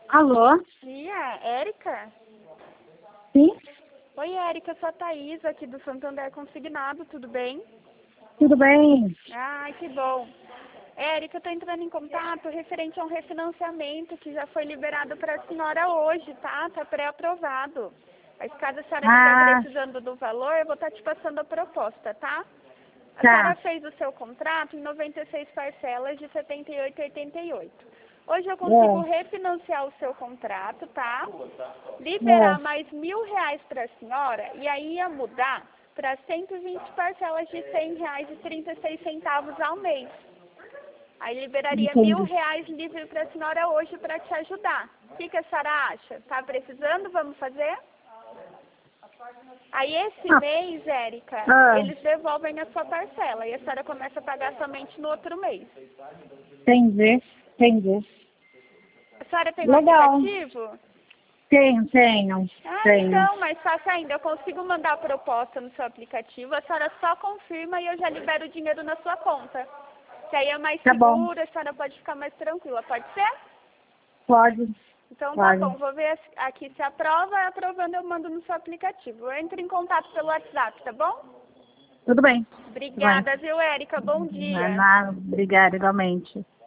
Alô? Dia, Érica? Sim? Oi, Érica, eu sou a Thaís, aqui do Santander Consignado, tudo bem? Tudo bem? Ai, que bom. Érica, eu tô entrando em contato referente a um refinanciamento que já foi liberado para a senhora hoje, tá? Tá pré-aprovado. Mas caso a senhora estiver precisando do valor, eu vou estar te passando a proposta, tá? A senhora fez o seu contrato em 96 parcelas de R$ 78,88. Hoje eu consigo refinanciar o seu contrato, tá? Liberar mais R$ 1.000 para a senhora e aí ia mudar para 120 parcelas de R$ 100,36 ao mês. Aí liberaria R$ 1.000 livre para a senhora hoje para te ajudar. O que a senhora acha? Tá precisando? Vamos fazer? Aí esse mês, Érica, eles devolvem a sua parcela e a senhora começa a pagar somente no outro mês. Entendi. A senhora tem um aplicativo? Tenho. Então, mais fácil ainda, eu consigo mandar a proposta no seu aplicativo, a senhora só confirma e eu já libero o dinheiro na sua conta. Que aí é mais seguro, a senhora pode ficar mais tranquila, pode ser? Pode. Então tá bom, vou ver aqui se aprova, aprovando eu mando no seu aplicativo. Eu entro em contato pelo WhatsApp, tá bom? Tudo bem. Obrigada, viu, Érica? Bom dia. Obrigada, igualmente.